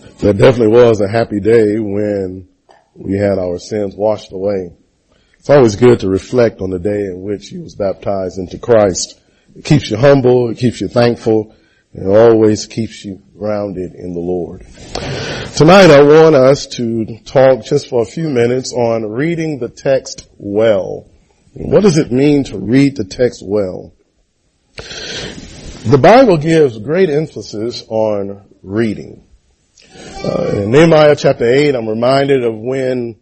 That definitely was a happy day when we had our sins washed away. It's always good to reflect on the day in which you was baptized into Christ. It keeps you humble, it keeps you thankful, and it always keeps you grounded in the Lord. Tonight I want us to talk just for a few minutes on reading the text well. What does it mean to read the text well? The Bible gives great emphasis on reading. In Nehemiah chapter 8, I'm reminded of when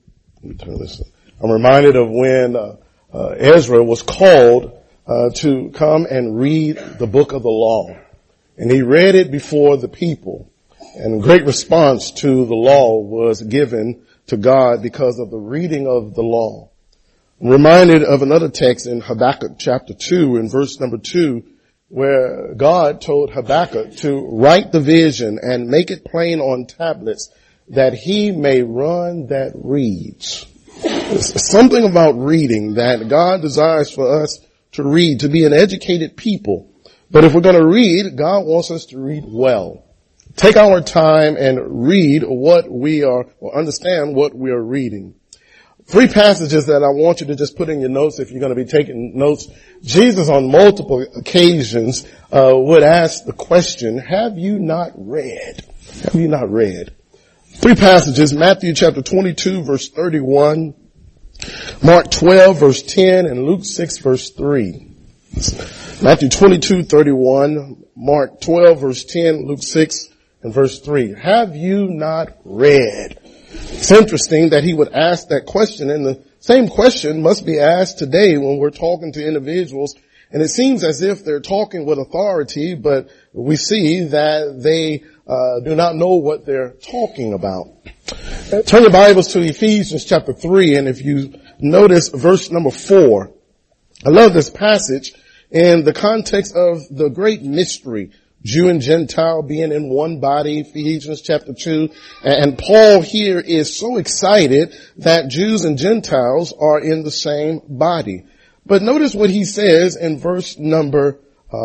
Ezra was called to come and read the book of the law. And he read it before the people. And great response to the law was given to God because of the reading of the law. I'm reminded of another text in Habakkuk chapter 2 in verse number 2, where God told Habakkuk to write the vision and make it plain on tablets that he may run that reads. There's something about reading that God desires for us to read, to be an educated people. But if we're going to read, God wants us to read well. Take our time and read what we are, or understand what we are reading. 3 passages that I want you to just put in your notes if you're going to be taking notes. Jesus on multiple occasions would ask the question, have you not read? Have you not read? 3 passages, Matthew chapter 22 verse 31, Mark 12 verse 10, and Luke 6 verse 3. Matthew 22:31, Mark 12 verse 10, Luke 6 and verse 3. Have you not read? It's interesting that he would ask that question, and the same question must be asked today when we're talking to individuals, and it seems as if they're talking with authority, but we see that they do not know what they're talking about. Turn your Bibles to Ephesians chapter 3, and if you notice verse number 4, I love this passage in the context of the great mystery, Jew and Gentile being in one body, Ephesians chapter 2. And Paul here is so excited that Jews and Gentiles are in the same body. But notice what he says in verse number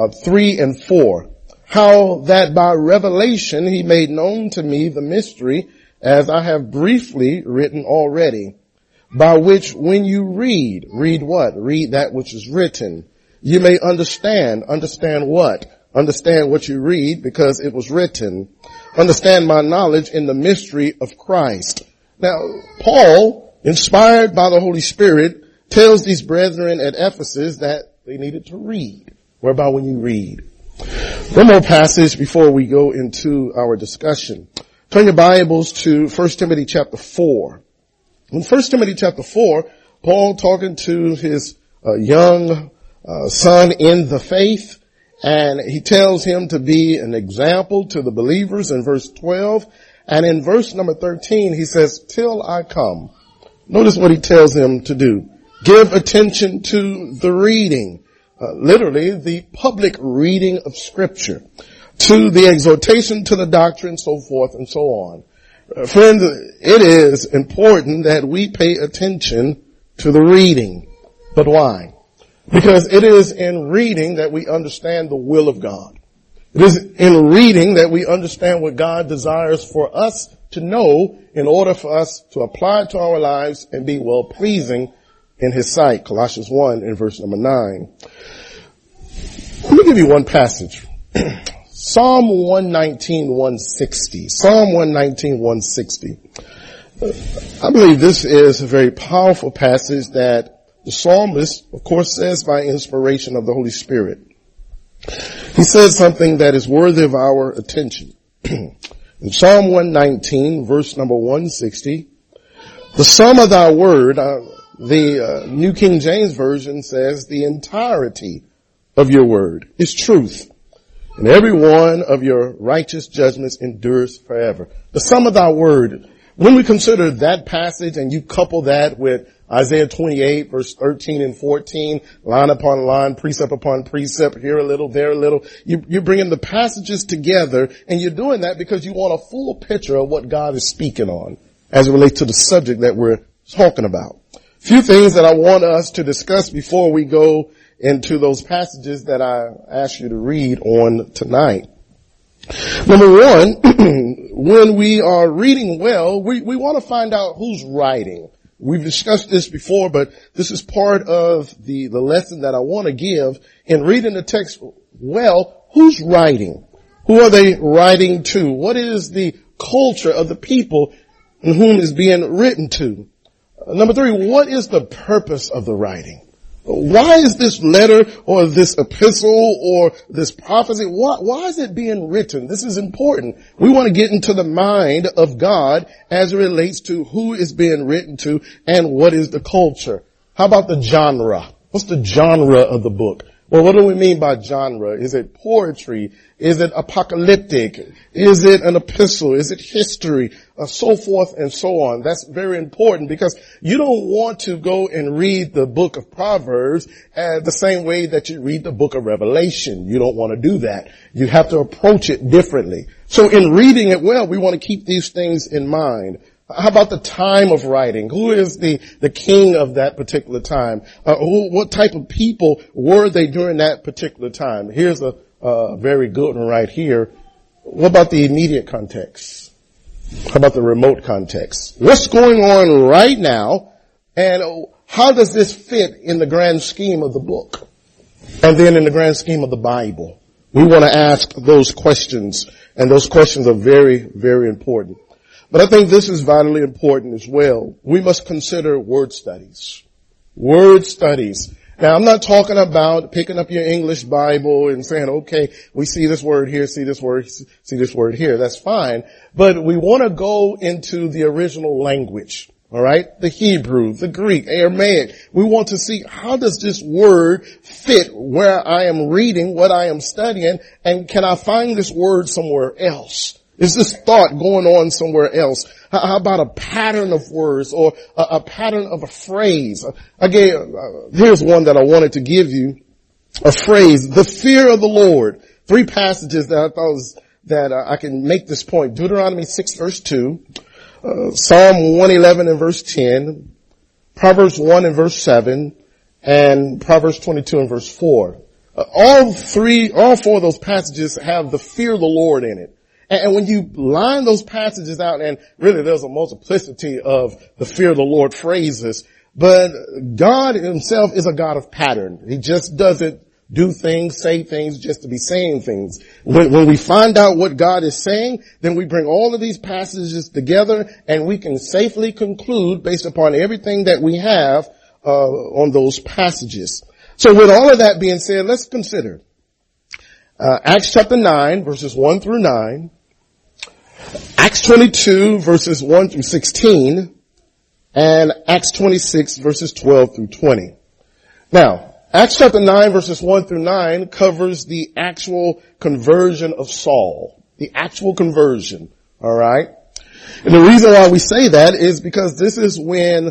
3 and 4. How that by revelation he made known to me the mystery, as I have briefly written already, by which when you read what? Read that which is written. You may understand what? Understand what you read because it was written. Understand my knowledge in the mystery of Christ. Now, Paul, inspired by the Holy Spirit, tells these brethren at Ephesus that they needed to read. Whereby when you read. One more passage before we go into our discussion. Turn your Bibles to 1 Timothy chapter 4. In 1 Timothy chapter 4, Paul talking to his young son in the faith, and he tells him to be an example to the believers in verse 12. And in verse number 13, he says, till I come. Notice what he tells him to do. Give attention to the reading, literally the public reading of Scripture, to the exhortation, to the doctrine, so forth and so on. Friends, it is important that we pay attention to the reading. But why? Because it is in reading that we understand the will of God. It is in reading that we understand what God desires for us to know in order for us to apply it to our lives and be well pleasing in His sight. Colossians 1 in verse number 9. Let me give you one passage. Psalm 119, 160. Psalm 119, 160. I believe this is a very powerful passage that the psalmist, of course, says by inspiration of the Holy Spirit. He says something that is worthy of our attention. In Psalm 119, verse number 160, the sum of thy word, the New King James Version says, the entirety of your word is truth, and every one of your righteous judgments endures forever. The sum of thy word. When we consider that passage and you couple that with Isaiah 28 verse 13 and 14, line upon line, precept upon precept, here a little, there a little. You're bringing the passages together, and you're doing that because you want a full picture of what God is speaking on as it relates to the subject that we're talking about. A few things that I want us to discuss before we go into those passages that I asked you to read on tonight. Number one, when we are reading well, we want to find out who's writing. We've discussed this before, but this is part of the lesson that I want to give. In reading the text well, who's writing? Who are they writing to? What is the culture of the people in whom is being written to? Number 3, what is the purpose of the writing? Why is this letter or this epistle or this prophecy, why is it being written? This is important. We want to get into the mind of God as it relates to who is being written to and what is the culture. How about the genre? What's the genre of the book? Well, what do we mean by genre? Is it poetry? Is it apocalyptic? Is it an epistle? Is it history? So forth and so on. That's very important because you don't want to go and read the book of Proverbs the same way that you read the book of Revelation. You don't want to do that. You have to approach it differently. So in reading it well, we want to keep these things in mind. How about the time of writing? Who is the king of that particular time? What type of people were they during that particular time? Here's a very good one right here. What about the immediate context? How about the remote context? What's going on right now? And how does this fit in the grand scheme of the book? And then in the grand scheme of the Bible? We want to ask those questions, and those questions are very, very important. But I think this is vitally important as well. We must consider word studies. Word studies. Now, I'm not talking about picking up your English Bible and saying, okay, we see this word here, see this word here. That's fine. But we want to go into the original language. All right? The Hebrew, the Greek, Aramaic. We want to see how does this word fit where I am reading, what I am studying, and can I find this word somewhere else? Is this thought going on somewhere else? How about a pattern of words or a pattern of a phrase? Again, here's one that I wanted to give you. A phrase, the fear of the Lord. 3 passages that I thought that I can make this point. Deuteronomy 6 verse 2, Psalm 111 and verse 10, Proverbs 1 and verse 7, and Proverbs 22 and verse 4. All 4 of those passages have the fear of the Lord in it. And when you line those passages out, and really there's a multiplicity of the fear of the Lord phrases, but God himself is a God of pattern. He just doesn't do things, say things just to be saying things. When we find out what God is saying, then we bring all of these passages together and we can safely conclude based upon everything that we have on those passages. So with all of that being said, let's consider Acts chapter 9 verses 1 through 9, Acts 22 verses 1 through 16, and Acts 26 verses 12 through 20. Now, Acts chapter 9 verses 1 through 9 covers the actual conversion of Saul. The actual conversion. Alright? And the reason why we say that is because this is when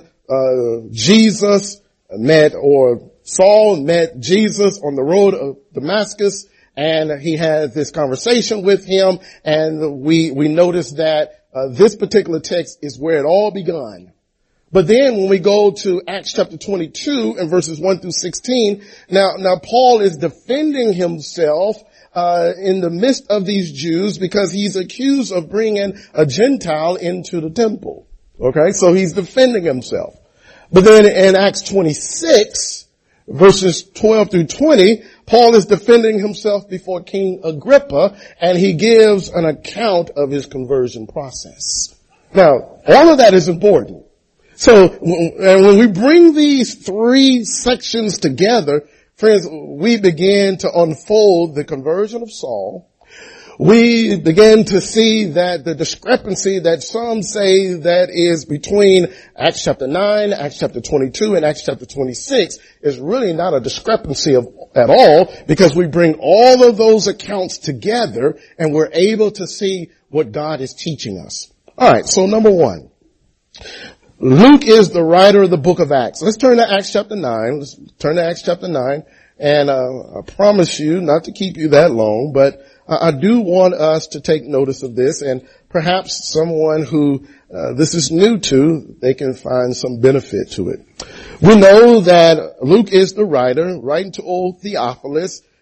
Saul met Jesus on the road of Damascus, and he had this conversation with him, and we notice that this particular text is where it all begun. But then when we go to Acts chapter 22 and verses 1 through 16, now Paul is defending himself in the midst of these Jews because he's accused of bringing a Gentile into the temple. Okay, so he's defending himself. But then in Acts 26, verses 12 through 20, Paul is defending himself before King Agrippa, and he gives an account of his conversion process. Now, all of that is important. So, when we bring these 3 sections together, friends, we begin to unfold the conversion of Saul. We begin to see that the discrepancy that some say that is between Acts chapter 9, Acts chapter 22, and Acts chapter 26 is really not a discrepancy at all, because we bring all of those accounts together and we're able to see what God is teaching us. Alright, so number 1. Luke is the writer of the book of Acts. Let's turn to Acts chapter 9. Let's turn to Acts chapter 9. And I promise you not to keep you that long, but I do want us to take notice of this, and perhaps someone who this is new to, they can find some benefit to it. We know that Luke is the writer, writing to old Theophilus,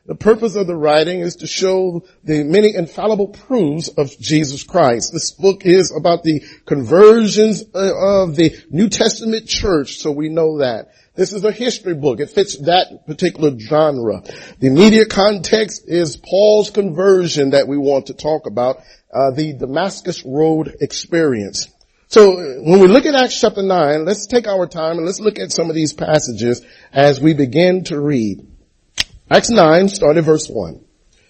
The purpose of the writing is to show the many infallible proofs of Jesus Christ. This book is about the conversions of the New Testament church, so we know that. This is a history book. It fits that particular genre. The immediate context is Paul's conversion that we want to talk about, the Damascus Road experience. So when we look at Acts chapter 9, let's take our time and let's look at some of these passages as we begin to read. Acts 9, start at verse 1.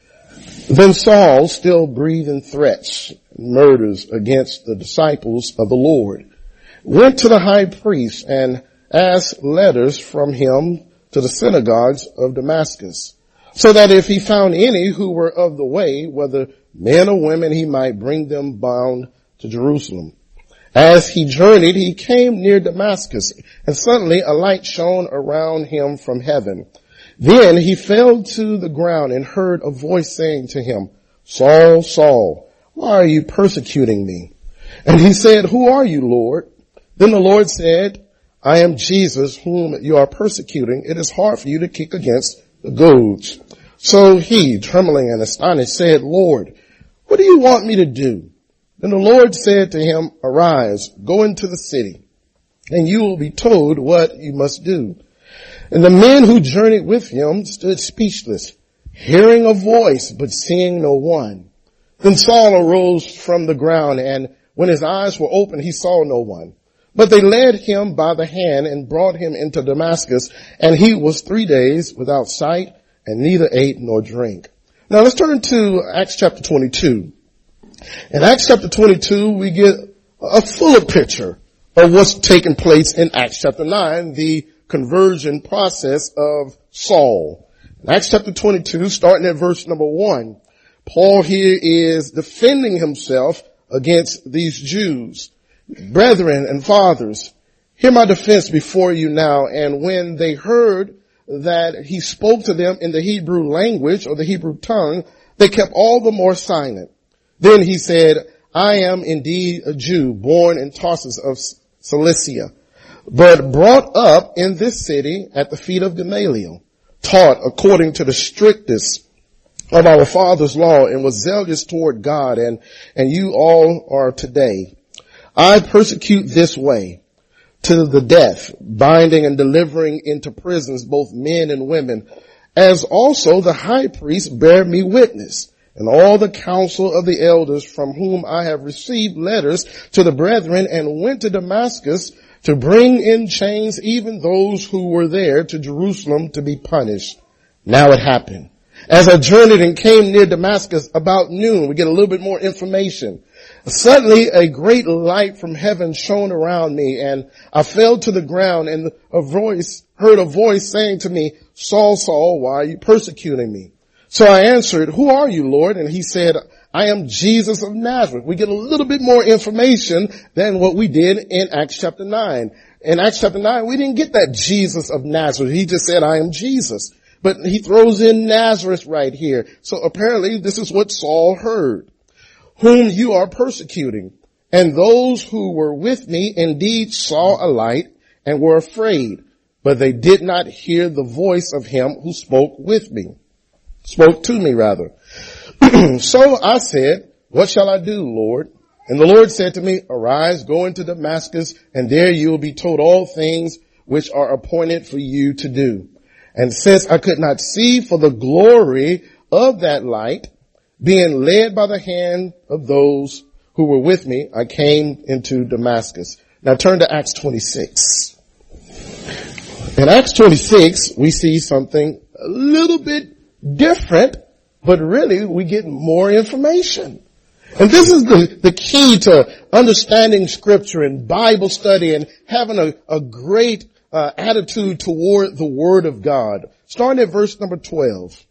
Then Saul, still breathing threats and murders against the disciples of the Lord, went to the high priest and asked letters from him to the synagogues of Damascus, so that if he found any who were of the way, whether men or women, he might bring them bound to Jerusalem. As he journeyed, he came near Damascus, and suddenly a light shone around him from heaven. Then he fell to the ground and heard a voice saying to him, Saul, Saul, why are you persecuting me? And he said, Who are you, Lord? Then the Lord said, I am Jesus whom you are persecuting. It is hard for you to kick against the goads. So he, trembling and astonished, said, Lord, what do you want me to do? Then the Lord said to him, Arise, go into the city, and you will be told what you must do. And the men who journeyed with him stood speechless, hearing a voice, but seeing no one. Then Saul arose from the ground, and when his eyes were opened, he saw no one. But they led him by the hand and brought him into Damascus, and he was 3 days without sight, and neither ate nor drank. Now let's turn to Acts chapter 22. In Acts chapter 22, we get a fuller picture of what's taking place in Acts chapter 9, the conversion process of Saul. In Acts chapter 22, starting at verse number 1, Paul here is defending himself against these Jews. Brethren and fathers, hear my defense before you now. And when they heard that he spoke to them in the Hebrew language or the Hebrew tongue, they kept all the more silent. Then he said, I am indeed a Jew, born in Tarsus of Cilicia, but brought up in this city at the feet of Gamaliel, taught according to the strictest of our father's law, and was zealous toward God, and you all are today. I persecute this way to the death, binding and delivering into prisons both men and women, as also the high priest bear me witness, and all the council of the elders, from whom I have received letters to the brethren, and went to Damascus to bring in chains even those who were there to Jerusalem to be punished. Now it happened, as I journeyed and came near Damascus about noon, we get a little bit more information. Suddenly a great light from heaven shone around me, and I fell to the ground, and heard a voice saying to me, Saul, Saul, why are you persecuting me? So I answered, Who are you, Lord? And he said, I am Jesus of Nazareth. We get a little bit more information than what we did in Acts chapter 9. In Acts chapter 9, we didn't get that Jesus of Nazareth. He just said, I am Jesus. But he throws in Nazareth right here. So apparently this is what Saul heard. Whom you are persecuting. And those who were with me indeed saw a light and were afraid, but they did not hear the voice of him who spoke to me rather. So I said, what shall I do, Lord? And the Lord said to me, Arise, go into Damascus, and there you will be told all things which are appointed for you to do. And since I could not see for the glory of that light, being led by the hand of those who were with me, I came into Damascus. Now turn to Acts 26. In Acts 26, we see something a little bit different, but really we get more information. And this is the key to understanding scripture and Bible study and having a great attitude toward the Word of God. Starting at verse number 12.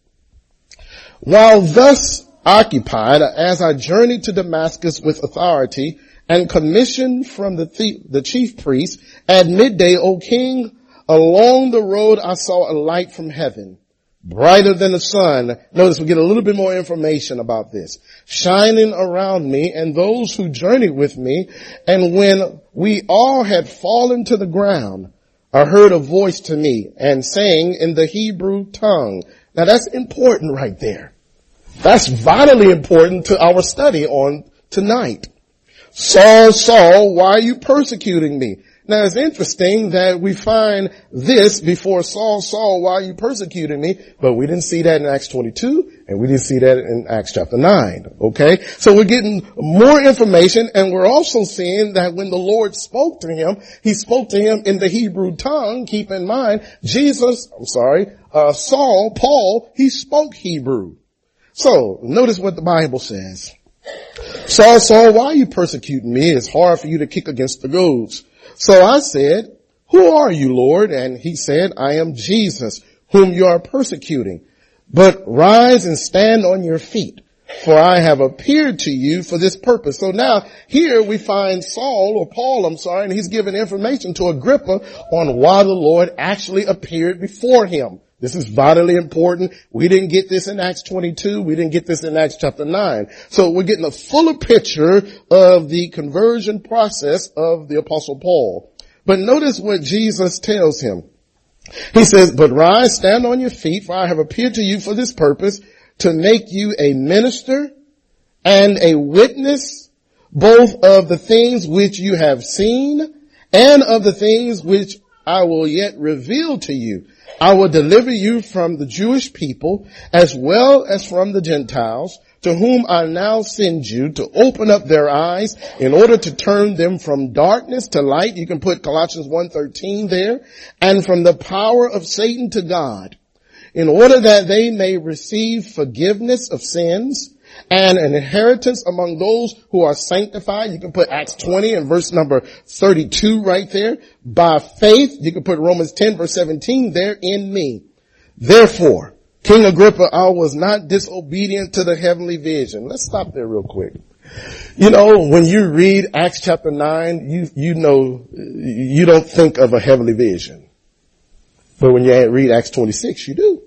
While thus occupied, as I journeyed to Damascus with authority and commission from the chief priest, at midday, O king, along the road I saw a light from heaven, brighter than the sun. Notice we get a little bit more information about this. Shining around me and those who journeyed with me. And when we all had fallen to the ground, I heard a voice to me and saying in the Hebrew tongue, Now that's important right there. That's vitally important to our study on tonight. Saul, Saul, why are you persecuting me? Now it's interesting that we find this before Saul, Saul, why are you persecuting me? But we didn't see that in Acts 22 and we didn't see that in Acts chapter 9. Okay? So we're getting more information and we're also seeing that when the Lord spoke to him, he spoke to him in the Hebrew tongue. Keep in mind, Saul, Paul, he spoke Hebrew. So notice what the Bible says. Saul, Saul, why are you persecuting me? It's hard for you to kick against the goads. So I said, who are you, Lord? And he said, I am Jesus, whom you are persecuting. But rise and stand on your feet, for I have appeared to you for this purpose. So now here we find Paul, and he's giving information to Agrippa on why the Lord actually appeared before him. This is vitally important. We didn't get this in Acts 22. We didn't get this in Acts chapter 9. So we're getting a fuller picture of the conversion process of the Apostle Paul. But notice what Jesus tells him. He says, but rise, stand on your feet, for I have appeared to you for this purpose, to make you a minister and a witness, both of the things which you have seen and of the things which I will yet reveal to you. I will deliver you from the Jewish people as well as from the Gentiles, to whom I now send you to open up their eyes in order to turn them from darkness to light. You can put Colossians 1:13 there. And from the power of Satan to God, in order that they may receive forgiveness of sins and an inheritance among those who are sanctified. You can put Acts 20 and verse number 32 right there. By faith, you can put Romans 10 verse 17 there, in me. Therefore, King Agrippa, I was not disobedient to the heavenly vision. Let's stop there real quick. You know, when you read Acts chapter 9, you know, you don't think of a heavenly vision. But when you read Acts 26, you do.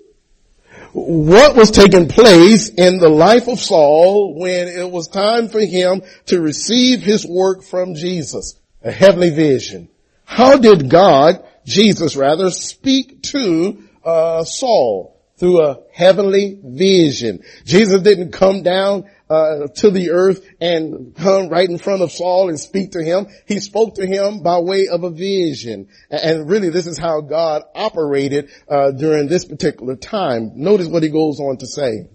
What was taking place in the life of Saul when it was time for him to receive his work from Jesus? A heavenly vision. How did Jesus speak to Saul? Through a heavenly vision. Jesus didn't come down to the earth and come right in front of Saul and speak to him. He spoke to him by way of a vision. And really this is how God operated during this particular time. Notice what he goes on to say.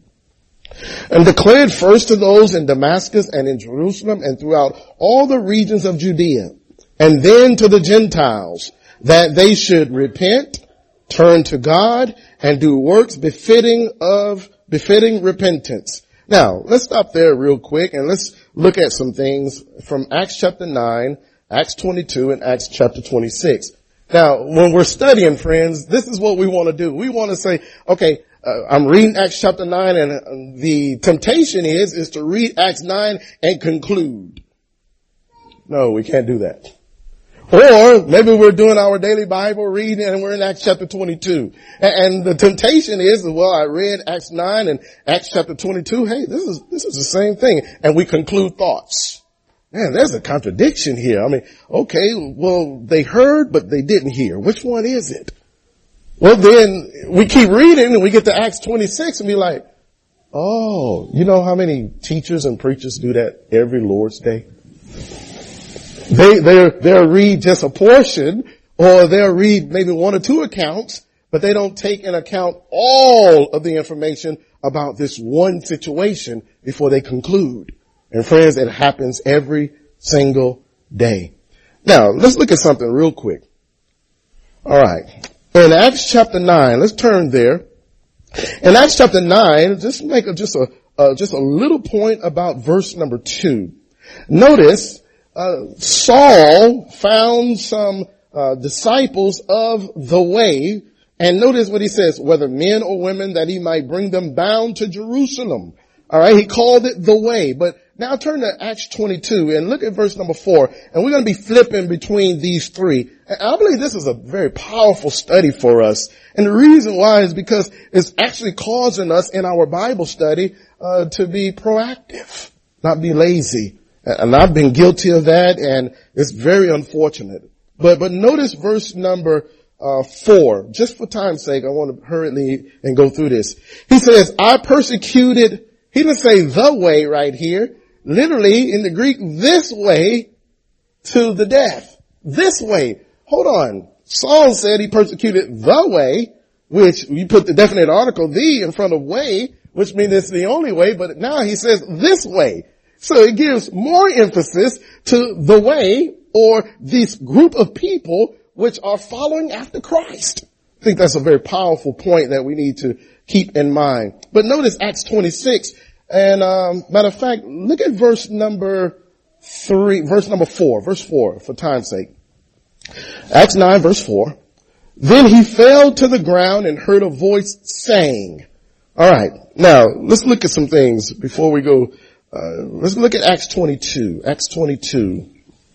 And declared first to those in Damascus and in Jerusalem and throughout all the regions of Judea, and then to the Gentiles, that they should repent, turn to God, and do works befitting repentance. Now, let's stop there real quick and let's look at some things from Acts chapter 9, Acts 22, and Acts chapter 26. Now, when we're studying, friends, this is what we want to do. We want to say, okay, I'm reading Acts chapter 9 and the temptation is to read Acts 9 and conclude. No, we can't do that. Or maybe we're doing our daily Bible reading and we're in Acts chapter 22. And the temptation is, well, I read Acts 9 and Acts chapter 22. Hey, this is the same thing. And we conclude thoughts. Man, there's a contradiction here. I mean, okay, well, they heard, but they didn't hear. Which one is it? Well, then we keep reading and we get to Acts 26 and be like, oh, you know how many teachers and preachers do that every Lord's Day? They'll read just a portion, or they'll read maybe one or two accounts, but they don't take into account all of the information about this one situation before they conclude. And friends, it happens every single day. Now, let's look at something real quick. All right. In Acts chapter 9, let's turn there. In Acts chapter 9, just make just a little point about verse number 2. Notice, Saul found some disciples of the way, and notice what he says, whether men or women, that he might bring them bound to Jerusalem. All right, he called it the way. But now turn to Acts 22 and look at verse number 4, and we're going to be flipping between these three. And I believe this is a very powerful study for us. And the reason why is because it's actually causing us in our Bible study to be proactive, not be lazy. And I've been guilty of that, and it's very unfortunate. But notice verse number 4. Just for time's sake, I want to hurriedly and go through this. He says, I persecuted, he didn't say the way right here. Literally in the Greek, this way to the death. This way. Hold on. Saul said he persecuted the way, which you put the definite article the in front of way, which means it's the only way, but now he says this way. So it gives more emphasis to the way, or this group of people which are following after Christ. I think that's a very powerful point that we need to keep in mind. But notice Acts 26, and matter of fact, look at verse number 4 for time's sake. Acts 9 verse 4. Then he fell to the ground and heard a voice saying. Alright, now let's look at some things before we go. Let's look at Acts 22. Acts 22.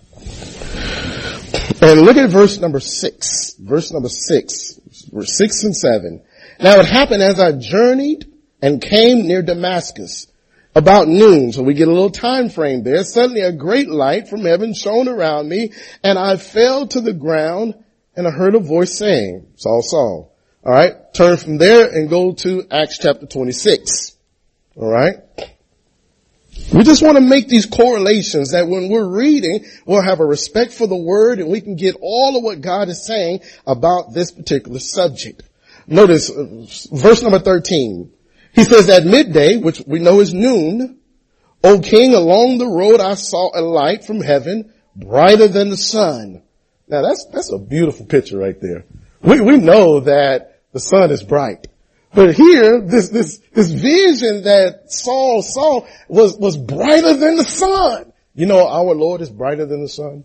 And look at verse number 6. Verse 6 and 7. Now it happened as I journeyed and came near Damascus about noon. So we get a little time frame there. Suddenly a great light from heaven shone around me, and I fell to the ground, and I heard a voice saying, Saul, Saul. All right. Turn from there and go to Acts chapter 26. All right. We just want to make these correlations that when we're reading, we'll have a respect for the word and we can get all of what God is saying about this particular subject. Notice verse number 13. He says, at midday, which we know is noon, O king, along the road I saw a light from heaven, brighter than the sun. Now that's a beautiful picture right there. We know that the sun is bright. But here, this vision that Saul saw was brighter than the sun. You know, our Lord is brighter than the sun.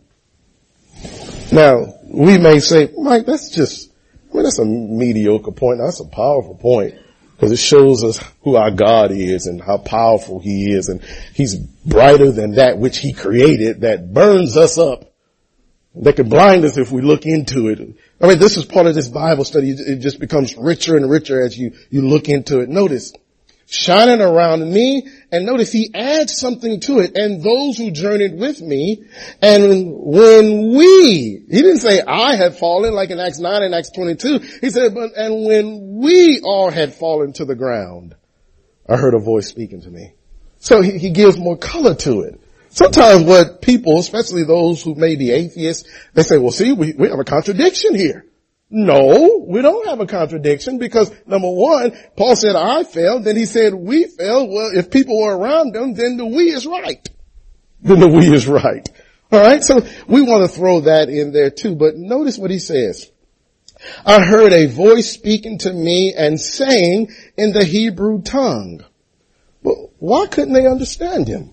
Now, we may say, Mike, that's a mediocre point. That's a powerful point. Because it shows us who our God is and how powerful He is. And He's brighter than that which He created that burns us up. That can blind us if we look into it. I mean, this is part of this Bible study. It just becomes richer and richer as you look into it. Notice, shining around me, and notice He adds something to it. And those who journeyed with me, and when He didn't say I had fallen like in Acts 9 and Acts 22. He said, and when we all had fallen to the ground, I heard a voice speaking to me. So he gives more color to it. Sometimes what people, especially those who may be atheists, they say, well, see, we have a contradiction here. No, we don't have a contradiction because number one, Paul said I fell, then he said we fell. Well, if people were around them, then the we is right. Then the we is right. All right. So we want to throw that in there too. But notice what he says. I heard a voice speaking to me and saying in the Hebrew tongue. But why couldn't they understand him?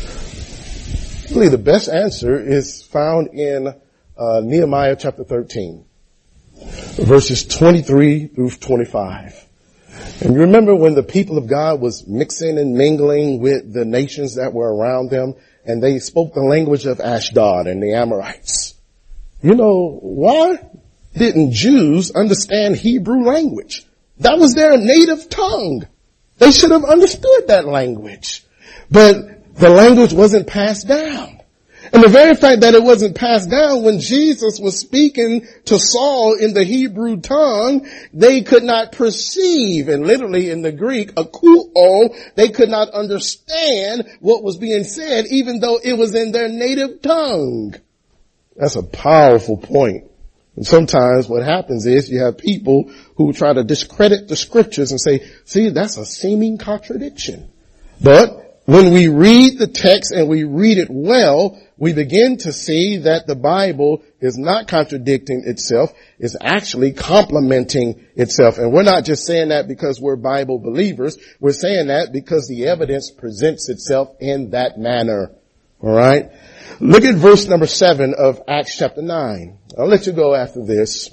Really, the best answer is found in Nehemiah chapter 13, verses 23 through 25. And you remember when the people of God was mixing and mingling with the nations that were around them, and they spoke the language of Ashdod and the Amorites. You know, why didn't Jews understand Hebrew language? That was their native tongue. They should have understood that language. But the language wasn't passed down. And the very fact that it wasn't passed down, when Jesus was speaking to Saul in the Hebrew tongue, they could not perceive, and literally in the Greek, akuo, they could not understand what was being said, even though it was in their native tongue. That's a powerful point. And sometimes what happens is you have people who try to discredit the scriptures and say, see, that's a seeming contradiction. But when we read the text and we read it well, we begin to see that the Bible is not contradicting itself, it's actually complementing itself. And we're not just saying that because we're Bible believers, we're saying that because the evidence presents itself in that manner. Alright? Look at verse number 7 of Acts chapter 9. I'll let you go after this.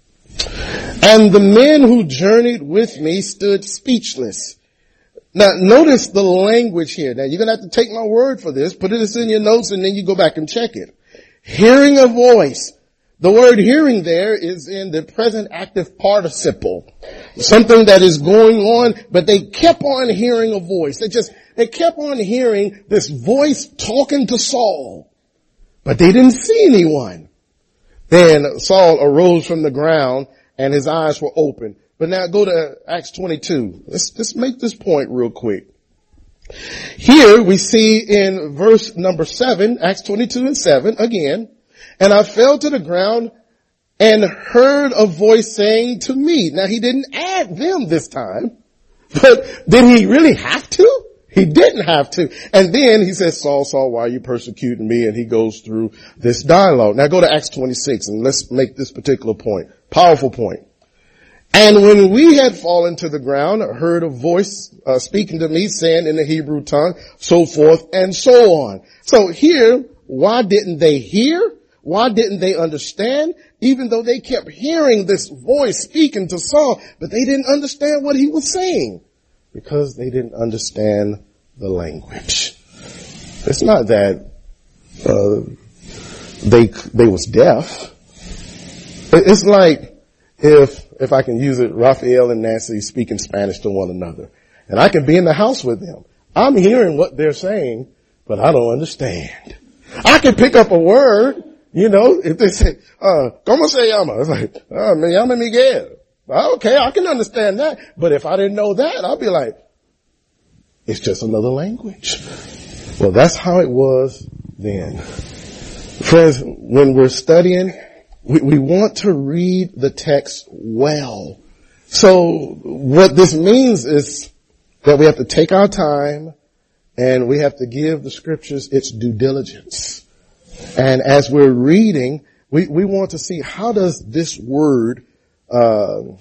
And the men who journeyed with me stood speechless. Now, notice the language here. Now, you're going to have to take my word for this. Put this in your notes and then you go back and check it. Hearing a voice. The word hearing there is in the present active participle. Something that is going on, but they kept on hearing a voice. They kept on hearing this voice talking to Saul. But they didn't see anyone. Then Saul arose from the ground and his eyes were open. But now go to Acts 22. Let's make this point real quick. Here we see in verse number 7, Acts 22 and 7 again, and I fell to the ground and heard a voice saying to me. Now he didn't add them this time, but did he really have to? He didn't have to. And then he says, Saul, Saul, why are you persecuting me? And he goes through this dialogue. Now go to Acts 26 and let's make this particular point. Powerful point. And when we had fallen to the ground, I heard a voice speaking to me, saying in the Hebrew tongue, so forth and so on. So here, why didn't they hear? Why didn't they understand? Even though they kept hearing this voice speaking to Saul, but they didn't understand what he was saying. Because they didn't understand the language. It's not that they was deaf. It's like if I can use it, Raphael and Nancy speaking Spanish to one another. And I can be in the house with them. I'm hearing what they're saying, but I don't understand. I can pick up a word, if they say, ¿cómo se llama? It's like, me llamo Miguel. Okay, I can understand that. But if I didn't know that, I'll be like, it's just another language. Well, that's how it was then. Friends, when we're studying, we want to read the text well. So what this means is that we have to take our time and we have to give the scriptures its due diligence. And as we're reading, we want to see how does this word the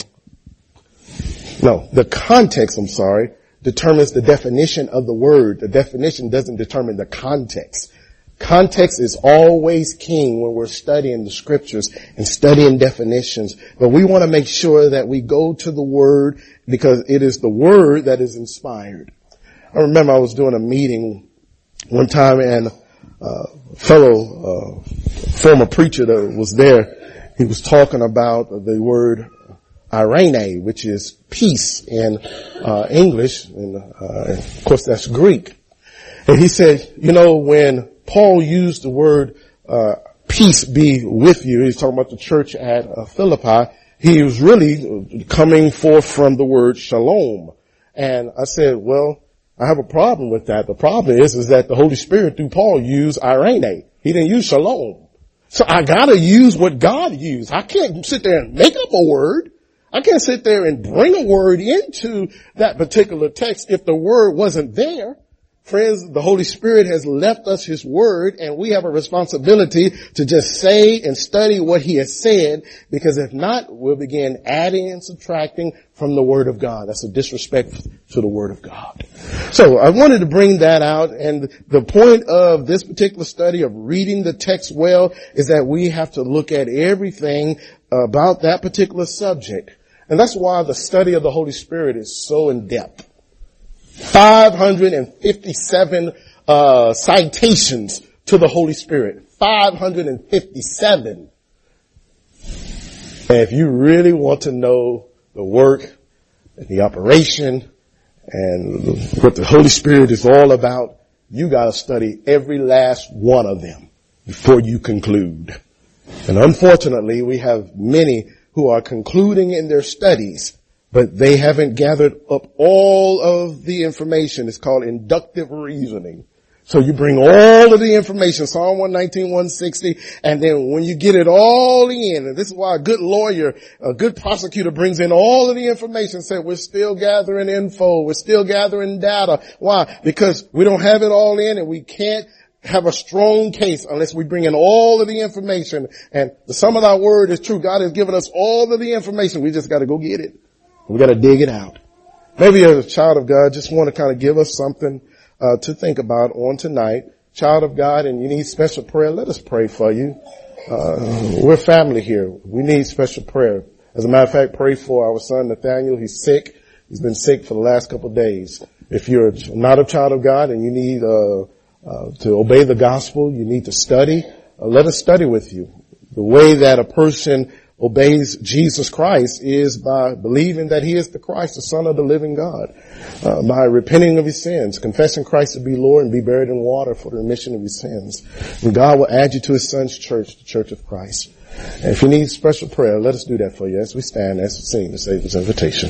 context, determines the definition of the word. The definition doesn't determine the context. Context is always king when we're studying the scriptures and studying definitions. But we want to make sure that we go to the word because it is the word that is inspired. I remember I was doing a meeting one time and a fellow former preacher that was there, he was talking about the word irene, which is peace in English, and of course that's Greek. And he said, when Paul used the word peace be with you, he's talking about the church at Philippi, he was really coming forth from the word shalom. And I said, well, I have a problem with that. The problem is that the Holy Spirit through Paul used irene. He didn't use shalom. So I gotta use what God used. I can't sit there and make up a word. I can't sit there and bring a word into that particular text if the word wasn't there. Friends, the Holy Spirit has left us His word and we have a responsibility to just say and study what He has said, because if not, we'll begin adding and subtracting from the word of God. That's a disrespect to the word of God. So I wanted to bring that out, and the point of this particular study of reading the text well is that we have to look at everything about that particular subject. And that's why the study of the Holy Spirit is so in depth. 557 citations to the Holy Spirit. 557. And if you really want to know the work and the operation and what the Holy Spirit is all about, you got to study every last one of them before you conclude. And unfortunately, we have many who are concluding in their studies, but they haven't gathered up all of the information. It's called inductive reasoning. So you bring all of the information, Psalm 119, 160, and then when you get it all in, and this is why a good lawyer, a good prosecutor brings in all of the information, said we're still gathering info, we're still gathering data. Why? Because we don't have it all in and we can't have a strong case unless we bring in all of the information. And the sum of our word is true. God has given us all of the information. We just got to go get it. We got to dig it out. Maybe as a child of God, just want to kind of give us something to think about on tonight. Child of God, and you need special prayer, let us pray for you. We're family here. We need special prayer. As a matter of fact, pray for our son Nathaniel. He's sick. He's been sick for the last couple of days. If you're not a child of God and you need to obey the gospel, you need to study, let us study with you. The way that a person obeys Jesus Christ is by believing that He is the Christ, the Son of the living God, by repenting of his sins, confessing Christ to be Lord, and be buried in water for the remission of his sins. And God will add you to His Son's church, the Church of Christ. And if you need special prayer, let us do that for you as we stand, as we sing the Savior's invitation.